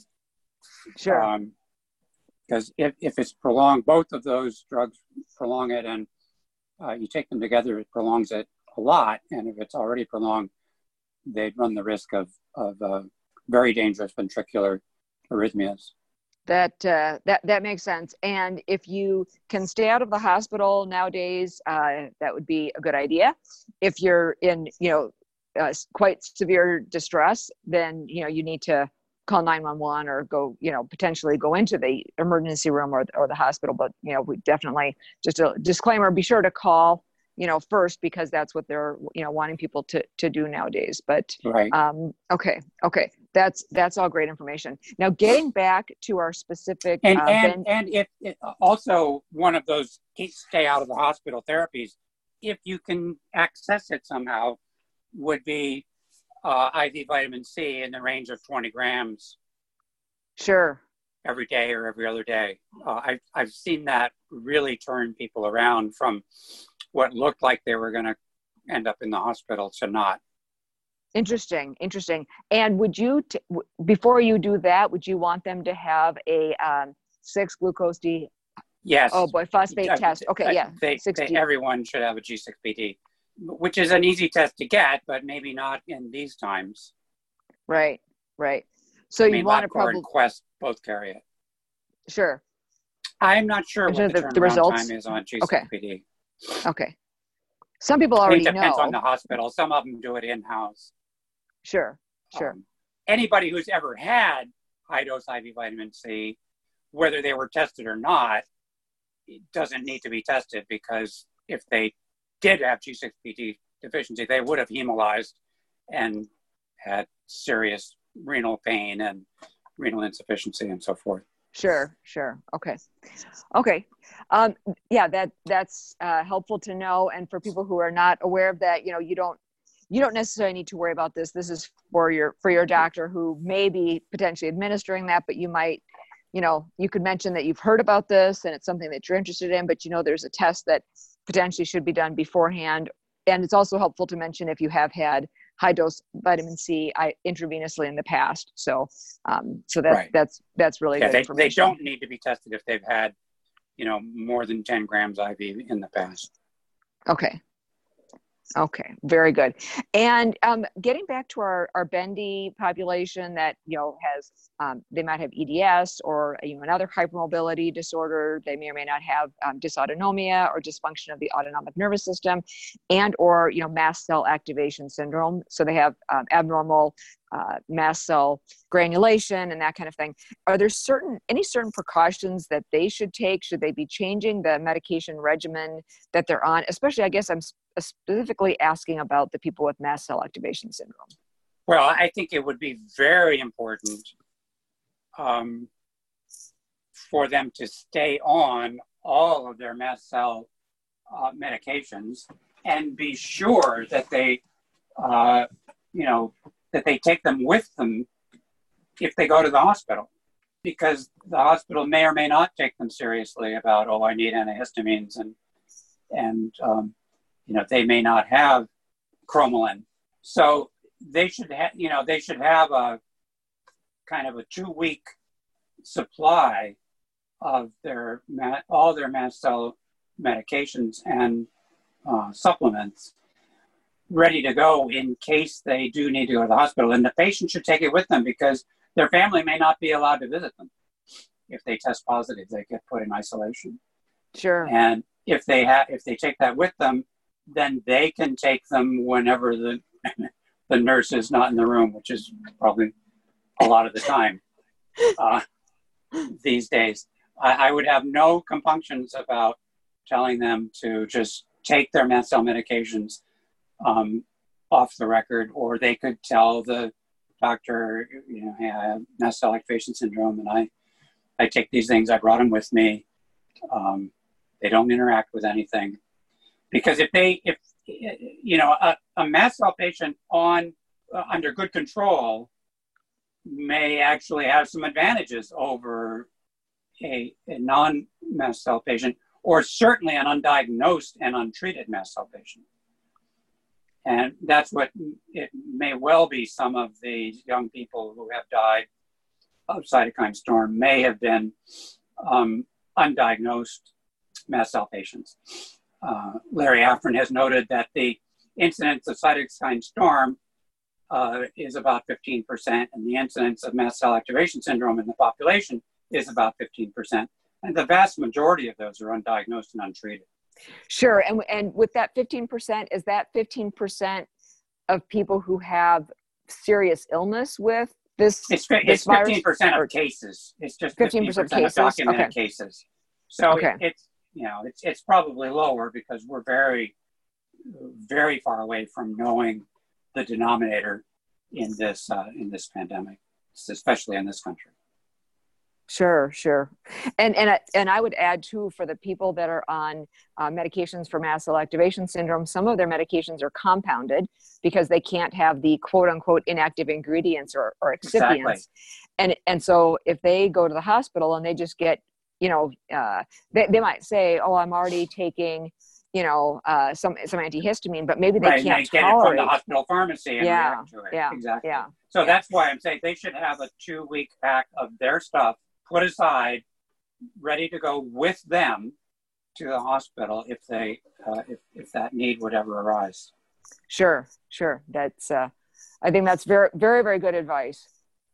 Sure. Because if it's prolonged, both of those drugs prolong it, and you take them together, it prolongs it a lot. And if it's already prolonged, they'd run the risk of very dangerous ventricular arrhythmias. That makes sense. And if you can stay out of the hospital nowadays, that would be a good idea. If you're in, quite severe distress, then, you need to call 911 or go, potentially go into the emergency room or the hospital. But, we definitely, just a disclaimer, be sure to call, first, because that's what they're, wanting people to do nowadays. But, right. Okay. That's all great information. Now, getting back to our specific, and if it also one of those stay out of the hospital therapies, if you can access it somehow, would be IV vitamin C in the range of 20 grams. Sure. every day or every other day. I've seen that really turn people around from what looked like they were going to end up in the hospital to not. Interesting. And would you, before you do that, would you want them to have a 6-glucose-D? Yes. Oh boy, phosphate test. Okay, yeah. Everyone should have a G6PD, which is an easy test to get, but maybe not in these times. Right. So you want to probably and Quest both carry it. Sure. I'm not sure what the turnaround results time is on G6PD. Okay. Some people already it depends know. on the hospital. Some of them do it in-house. Sure. Anybody who's ever had high-dose IV vitamin C, whether they were tested or not, it doesn't need to be tested, because if they did have G6PD deficiency, they would have hemolyzed and had serious renal pain and renal insufficiency and so forth. Sure. Okay. Yeah, that's helpful to know. And for people who are not aware of that, you don't necessarily need to worry about this. This is for your doctor who may be potentially administering that, but you might, you could mention that you've heard about this and it's something that you're interested in, but there's a test that potentially should be done beforehand. And it's also helpful to mention if you have had high dose vitamin C intravenously in the past. So that's really good information. They don't need to be tested if they've had, more than 10 grams IV in the past. Okay, very good. And getting back to our bendy population that has they might have EDS or another hypermobility disorder. They may or may not have dysautonomia or dysfunction of the autonomic nervous system, and or mast cell activation syndrome. So they have abnormal mast cell granulation and that kind of thing. Are there any certain precautions that they should take? Should they be changing the medication regimen that they're on? Especially, I guess I'm specifically asking about the people with mast cell activation syndrome. Well, I think it would be very important for them to stay on all of their mast cell medications and be sure that they, that they take them with them if they go to the hospital, because the hospital may or may not take them seriously about, I need antihistamines, and they may not have cromolyn. So they should have a kind of a 2-week supply of all their mast cell medications and supplements ready to go in case they do need to go to the hospital. And the patient should take it with them, because their family may not be allowed to visit them. If they test positive, they get put in isolation. Sure. And if they take that with them, then they can take them whenever the nurse is not in the room, which is probably a lot of the time these days. I would have no compunctions about telling them to just take their mast cell medications off the record, or they could tell the doctor, hey, I have mast cell activation syndrome and I take these things, I brought them with me. They don't interact with anything. Because if a mast cell patient under good control may actually have some advantages over a non-mast cell patient, or certainly an undiagnosed and untreated mast cell patient. And that's what it may well be. Some of these young people who have died of cytokine storm may have been undiagnosed mast cell patients. Larry Afrin has noted that the incidence of cytokine storm is about 15%, and the incidence of mast cell activation syndrome in the population is about 15%. And the vast majority of those are undiagnosed and untreated. Sure. And with that 15%, is that 15% of people who have serious illness with this? It's 15% of cases. It's just 15% of documented cases. So it's probably lower, because we're very, very far away from knowing the denominator in this pandemic, especially in this country. Sure. And I would add too, for the people that are on medications for mast cell activation syndrome, some of their medications are compounded because they can't have the quote unquote inactive ingredients or excipients. Exactly. And so if they go to the hospital and they just get, they might say, oh, I'm already taking, some antihistamine, but maybe they Right, can't they get it from the hospital pharmacy and Yeah, react to it. yeah, Exactly. yeah. So that's why I'm saying they should have a 2-week pack of their stuff put aside, ready to go with them to the hospital if they if that need would ever arise. Sure. That's I think that's very, very, very good advice.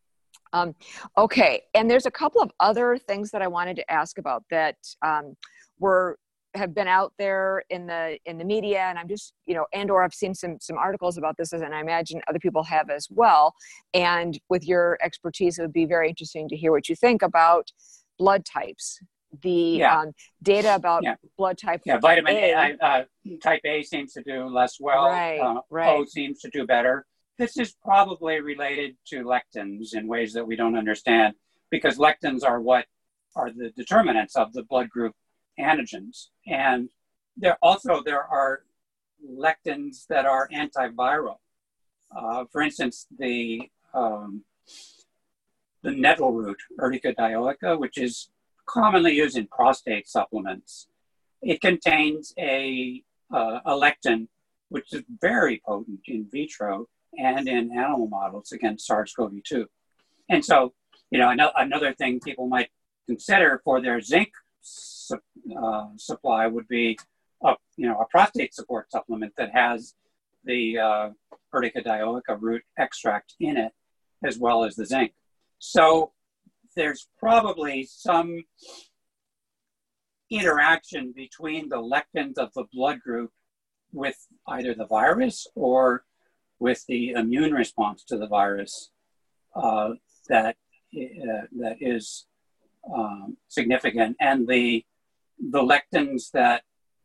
Okay, and there's a couple of other things that I wanted to ask about that have been out there in the media, and I'm just, and/or I've seen some articles about this, and I imagine other people have as well. And with your expertise, it would be very interesting to hear what you think about blood types. The data about blood type vitamin A, type A seems to do less well. Right. O seems to do better. This is probably related to lectins in ways that we don't understand, because lectins are what are the determinants of the blood group antigens. And there are lectins that are antiviral. For instance, the nettle root, Urtica dioica, which is commonly used in prostate supplements. It contains a lectin, which is very potent in vitro and in animal models against SARS-CoV-2. And so, another thing people might consider for their zinc supply would be a prostate support supplement that has the Urtica dioica root extract in it, as well as the zinc. So there's probably some interaction between the lectins of the blood group with either the virus or with the immune response to the virus that is significant. And the lectins that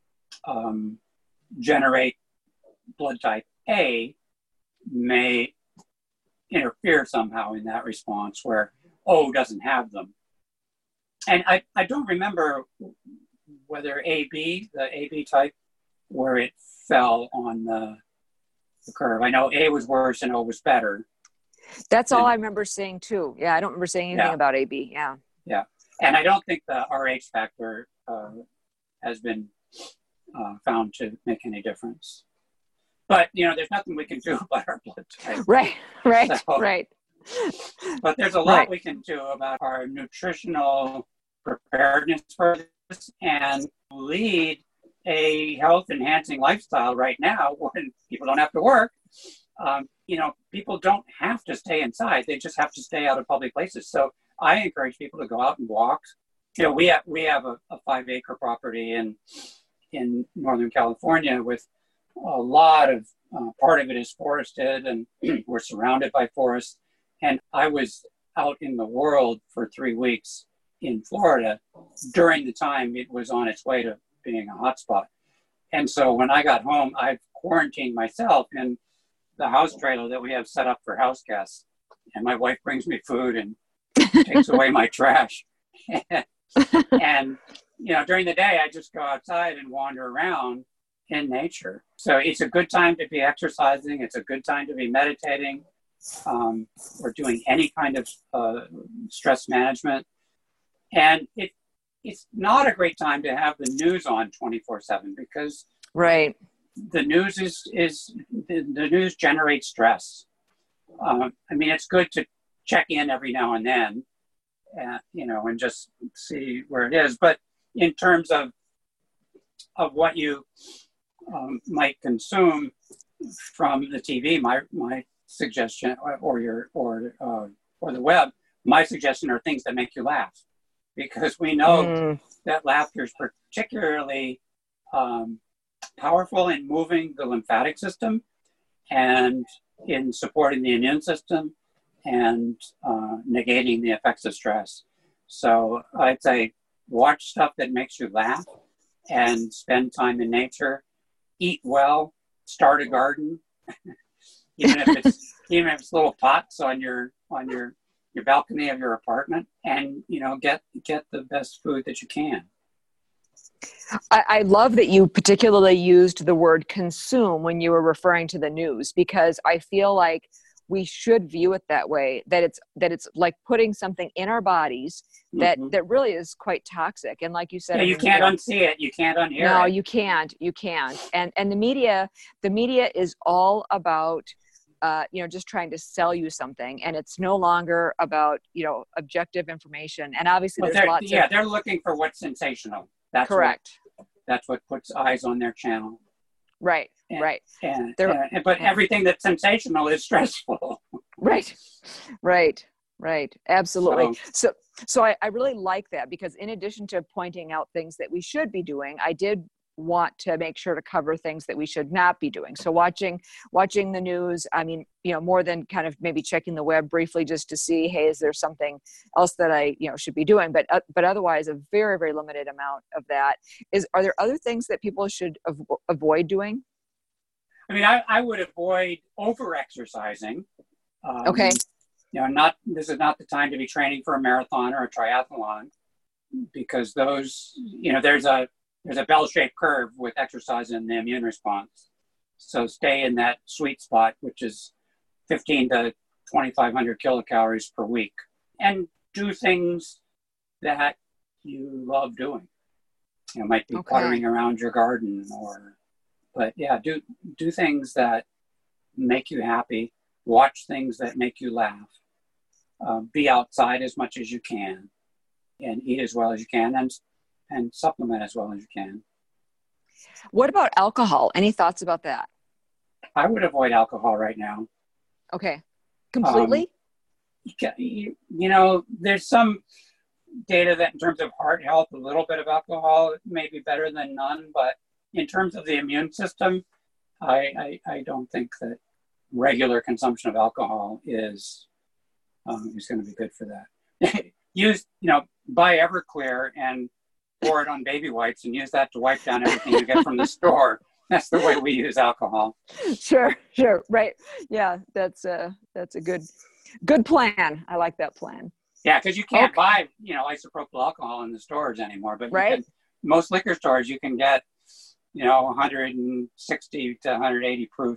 generate blood type A may interfere somehow in that response where O doesn't have them. And I don't remember whether the AB type, where it fell on the curve. I know A was worse and O was better. That's all I remember seeing too. Yeah, I don't remember saying anything about AB. Yeah. Yeah. And I don't think the Rh factor has been found to make any difference. But, there's nothing we can do about our blood type. Right. But there's a lot we can do about our nutritional preparedness for this and lead a health-enhancing lifestyle right now when people don't have to work. People don't have to stay inside. They just have to stay out of public places. So I encourage people to go out and walk. We have a 5-acre property in Northern California with a lot of, part of it is forested, and we're surrounded by forests. And I was out in the world for 3 weeks in Florida during the time it was on its way to being a hotspot. And so when I got home, I quarantined myself in the house trailer that we have set up for house guests. And my wife brings me food and takes away my trash. And, during the day, I just go outside and wander around in nature. So it's a good time to be exercising. It's a good time to be meditating or doing any kind of stress management. And it's not a great time to have the news on 24/7 because the news the news generates stress. It's good to check in every now and then, and just see where it is. But in terms of what you might consume from the TV, my suggestion, or the web, my suggestion are things that make you laugh, because we know that laughter is particularly powerful in moving the lymphatic system and in supporting the immune system and negating the effects of stress. So I'd say watch stuff that makes you laugh and spend time in nature, eat well, start a garden, even if it's little pots on your your balcony of your apartment, and get the best food that you can. I love that you particularly used the word consume when you were referring to the news, because I feel like we should view it that way, that it's like putting something in our bodies that really is quite toxic. And like you said, you can't unsee it. You can't unhear it. No, you can't. And the media is all about, just trying to sell you something, and it's no longer about, objective information. And obviously they're looking for what's sensational. That's correct. That's what puts eyes on their channel. Right. But everything that's sensational is stressful. Right. Absolutely. So I really like that, because in addition to pointing out things that we should be doing, I did want to make sure to cover things that we should not be doing. So watching the news, I mean, more than kind of maybe checking the web briefly just to see, hey, is there something else that I, should be doing? But otherwise, a very, very limited amount of that. Are there other things that people should avoid doing? I mean, I would avoid over-exercising. Okay. This is not the time to be training for a marathon or a triathlon, because those, there's a bell-shaped curve with exercise and the immune response. So stay in that sweet spot, which is 15 to 2,500 kilocalories per week, and do things that you love doing. It might be puttering around your garden, do things that make you happy. Watch things that make you laugh. Be outside as much as you can, and eat as well as you can, and supplement as well as you can. What about alcohol? Any thoughts about that? I would avoid alcohol right now. Okay. Completely? There's some data that in terms of heart health, a little bit of alcohol may be better than none, but in terms of the immune system, I don't think that regular consumption of alcohol is going to be good for that. Buy Everclear and pour it on baby wipes and use that to wipe down everything you get from the store. That's the way we use alcohol. Sure. Right. Yeah, that's a good plan. I like that plan. Yeah, because you can't buy, isopropyl alcohol in the stores anymore. But most liquor stores, you can get, 160 to 180 proof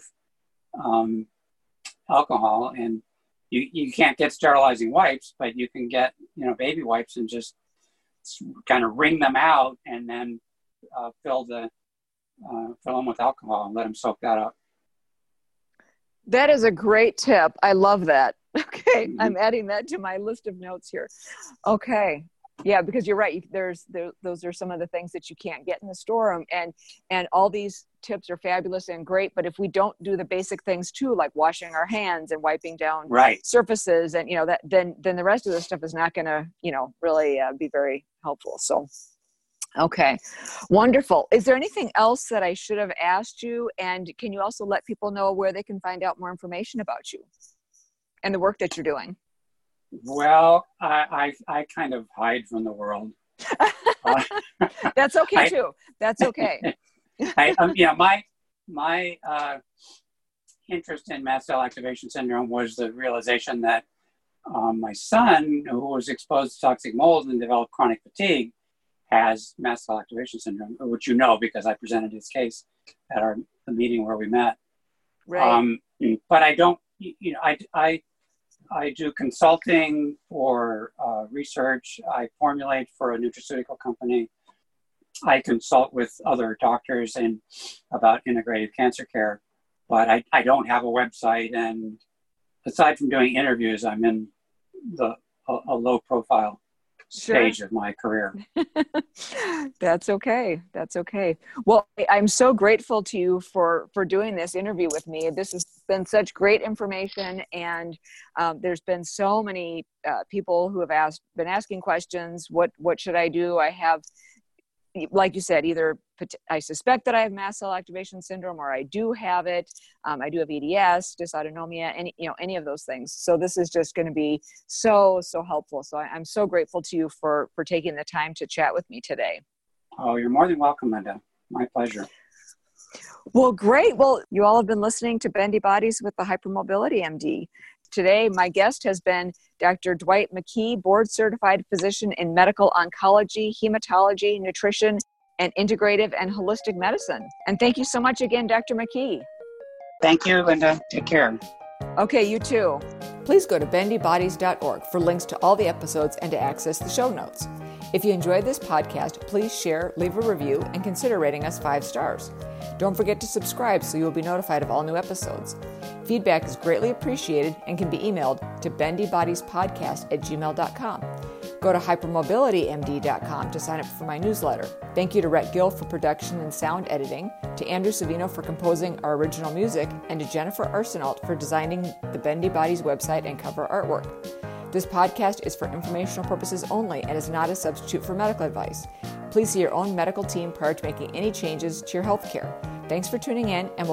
alcohol, and you can't get sterilizing wipes, but you can get, baby wipes and just kind of wring them out and then fill them with alcohol and let them soak that up. That is a great tip. I love that. Okay. Mm-hmm. I'm adding that to my list of notes here. Okay. Yeah, because you're right. Those are some of the things that you can't get in the store, and all these tips are fabulous and great. But if we don't do the basic things too, like washing our hands and wiping down surfaces, and then the rest of the stuff is not going to really be very helpful. So, okay, wonderful. Is there anything else that I should have asked you? And can you also let people know where they can find out more information about you and the work that you're doing? Well, I kind of hide from the world. That's okay too. That's okay. My interest in mast cell activation syndrome was the realization that my son, who was exposed to toxic mold and developed chronic fatigue, has mast cell activation syndrome, which because I presented his case at the meeting where we met. Right. But I don't. I do consulting for research. I formulate for a nutraceutical company. I consult with other doctors about integrative cancer care, but I don't have a website. And aside from doing interviews, I'm in a low profile stage of my career. That's okay. Well, I'm so grateful to you for doing this interview with me. This has been such great information, and there's been so many people who have been asking questions. What should I do? I have, like you said, either I suspect that I have mast cell activation syndrome, or I do have it. I do have EDS, dysautonomia, any of those things. So this is just going to be so helpful. So I'm so grateful to you for taking the time to chat with me today. Oh, you're more than welcome, Linda. My pleasure. Well, great. Well, you all have been listening to Bendy Bodies with the Hypermobility MD. Today, my guest has been Dr. Dwight McKee, board-certified physician in medical oncology, hematology, nutrition, and integrative and holistic medicine. And thank you so much again, Dr. McKee. Thank you, Linda. Take care. Okay, you too. Please go to bendybodies.org for links to all the episodes and to access the show notes. If you enjoyed this podcast, please share, leave a review, and consider rating us 5 stars. Don't forget to subscribe so you will be notified of all new episodes. Feedback is greatly appreciated and can be emailed to bendybodiespodcast@gmail.com. Go to hypermobilitymd.com to sign up for my newsletter. Thank you to Rhett Gill for production and sound editing, to Andrew Savino for composing our original music, and to Jennifer Arsenault for designing the Bendy Bodies website and cover artwork. This podcast is for informational purposes only and is not a substitute for medical advice. Please see your own medical team prior to making any changes to your health care. Thanks for tuning in, and we'll